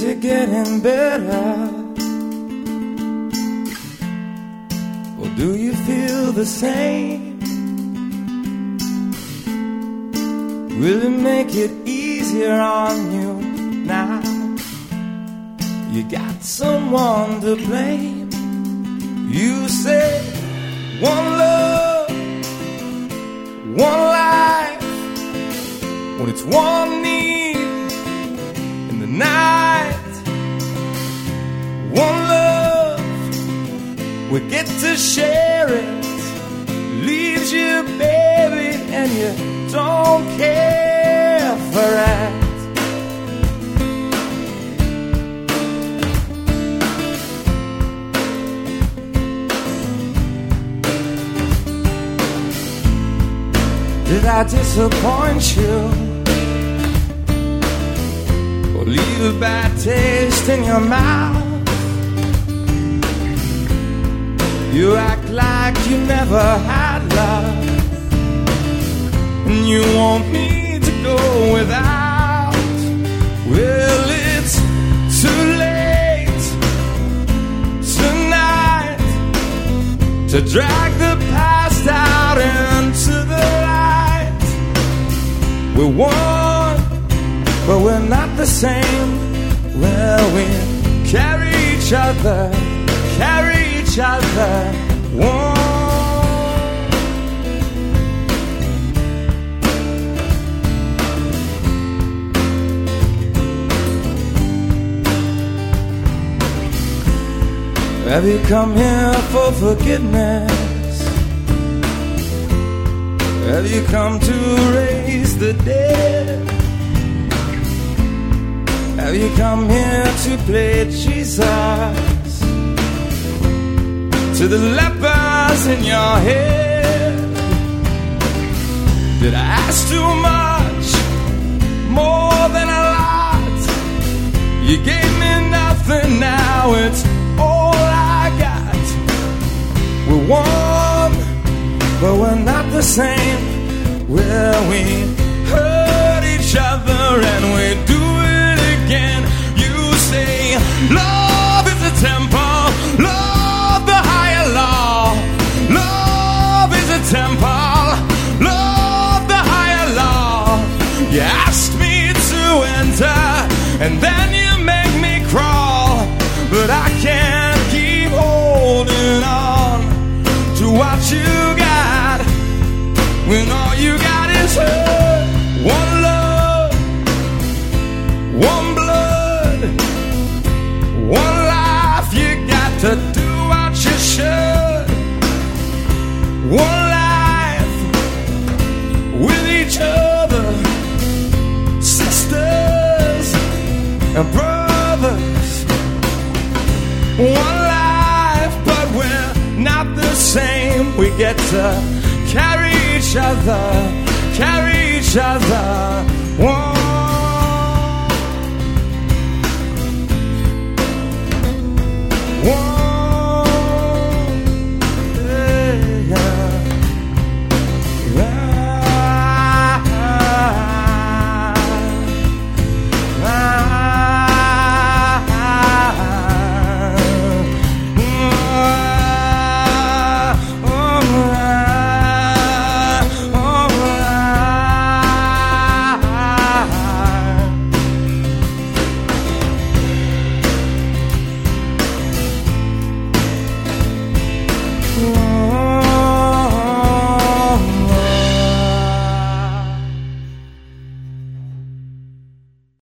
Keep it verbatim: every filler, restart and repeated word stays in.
Is it getting better? Or do you feel the same? Will it make it easier on you now? You got someone to blame. You say one love, one life, when it's one need in the night. One love, we get to share it. Leaves you, baby, and you don't care for it. Did I disappoint you? Or leave a bad taste in your mouth? You act like you never had love, and you want me to go without. Well, it's too late tonight to drag the past out into the light. We're one, but we're not the same. Well, we carry each other, carry each other, one. Have you come here for forgiveness? Have you come to raise the dead? Have you come here to play Jesus to the lepers in your head? Did I ask too much, more than a lot? You gave me nothing, now it's all I got. We're one, but we're not the same. Well, we hurt each other and we do it again. You say love is a temple, love the higher law. Love is a temple, love the higher law. You asked me to enter, and then you make me crawl. But I can't keep holding on to what you got, when all you got is hurt. One love, one blood, one life. You got to do what you should. One life with each other, sisters and brothers. One life, but we're not the same. We get to carry each other, carry each other, one.